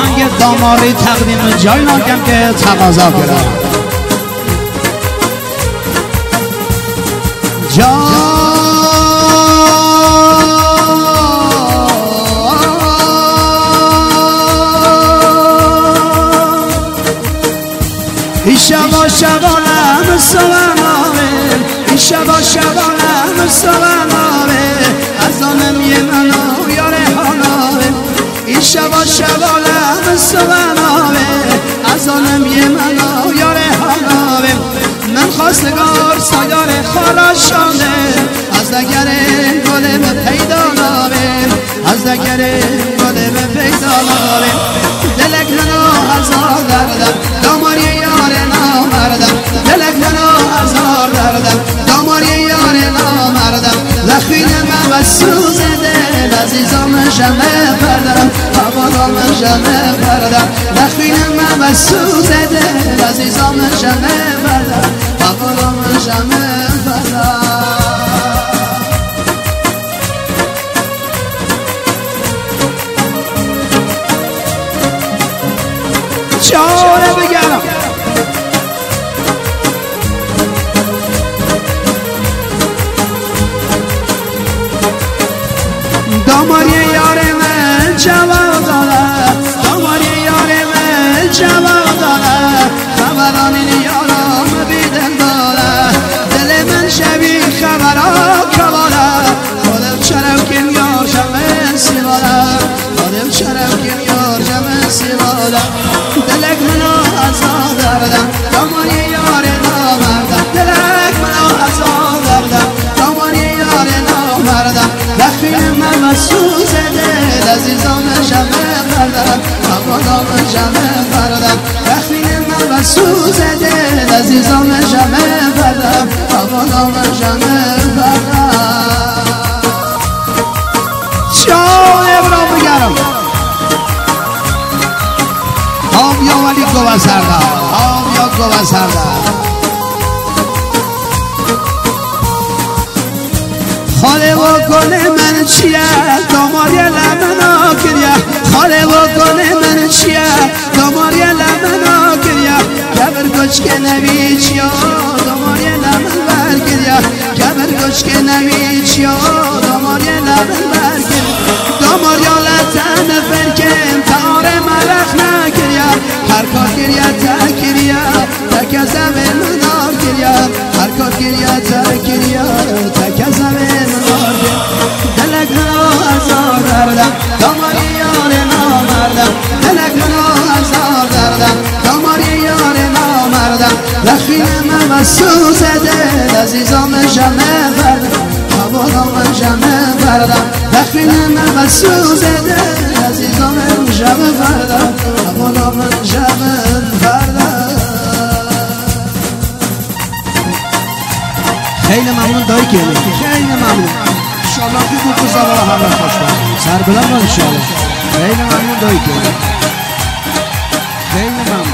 آهنگ داماری تقدیم جای ناکم که تقاضا کرد شبا شبانم سلامه شبا شبانم سلامه از آنم یه منو یاره حالامه شبا شبانم سلامه از آنم یه منو یاره حالامه من خواستگار سایار خالا شانه از دگر گله به پیدا نامه از دگر گله به پیدا نامه دلک منو هزار دردم داماری یار نامردم دلک منو هزار دردم داماری یار نامردم لخین من و سوز دل عزیزم شمه پردم حوالام شمه پردم لخین من و سوز دل عزیزم شمه پردم حوالام شمه پردم چاره بگرم داماری یار من جواب داره داماری یار من جواب داره خبران این یارم بیدن داره دل من شبیه خبرها کباره خودم چرم کن یار شمه سیواره خودم چرم کن یار شمه سیواره دلک منو هزار دردم داماری یار نامردم دلک منو هزار دردم داماری یار نامردم لخین من و سوز دل عزیزان شمه پردم حوالام شمه پردم لخین من و سوز دل عزیزان شمه پردم حوالام شمه پردم جان ابرام بگرم آب یا ولی گوه سردم آب یا گوه سردم خاله و گل من چیه داماری لمنا کریه خاله و گل من چیه داماری لمنا کریه کبر گوش که نوی چیا داماری لمن بر کریه کبر گوش که نوی چیا داماری لمن بر کریه داماری لطن فرکن تار ملخ نکریه هر کار کریه تکریه تکزم منار کریه هر کار کریه تکریه تکزم منار کریه دلک منو هزار دردم داماری یار نامردم دلک منو هزار دردم داماری یار نامردم لخین من و سوز دل عزیزام شمه پردم حوالام شمه پردم لخین من و سوز دل عزیزام شمه پردم حوالام شمه پردم خیلی ممنون دایی که خیلی ممنون انشالله که بود بزار و همه خوش کنید سر بلند انشالله خیلی ممنون دایی که خیلی ممنون